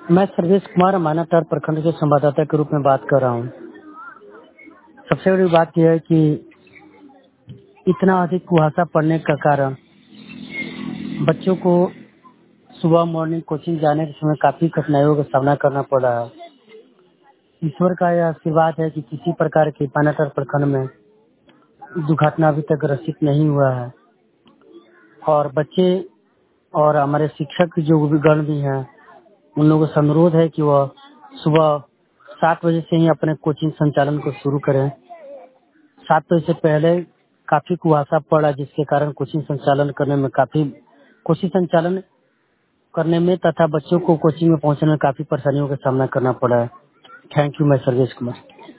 मैं सर्वेश कुमार मानाटार प्रखंड के संवाददाता के रूप में बात कर रहा हूँ। सबसे बड़ी बात यह है कि इतना अधिक कुहासा पड़ने का कारण बच्चों को सुबह मॉर्निंग कोचिंग जाने के समय काफी कठिनाइयों का सामना करना पड़ रहा है। ईश्वर का यह आशीर्वाद है कि किसी प्रकार के मानाटार प्रखंड में दुर्घटना अभी तक ग्रसित नहीं हुआ है और बच्चे और हमारे शिक्षक जो गण भी हैं उन लोगों से अनुरोध है कि वह सुबह 7 बजे से ही अपने कोचिंग संचालन को शुरू करें। 7 बजे से पहले काफी कुहासा पड़ा जिसके कारण कोचिंग संचालन करने में तथा बच्चों को कोचिंग में पहुंचने में काफी परेशानियों का सामना करना पड़ा है। Thank you. मैं सर्वेश कुमार।